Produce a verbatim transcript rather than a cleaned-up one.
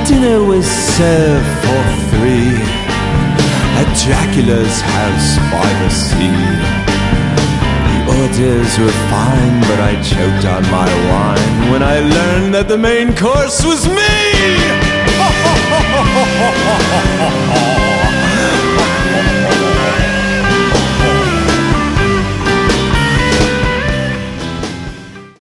dinner was served for three at Dracula's house by the sea. The orders were fine, but I choked on my wine when I learned that the main course was me.